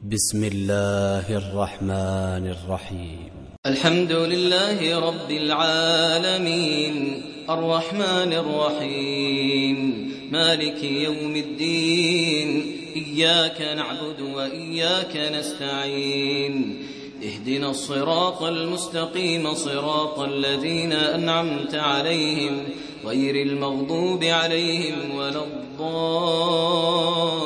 بسم الله الرحمن الرحيم. الحمد لله رب العالمين الرحمن الرحيم مالك يوم الدين إياك نعبد وإياك نستعين اهدنا الصراط المستقيم صراط الذين أنعمت عليهم غير المغضوب عليهم ولا الضالين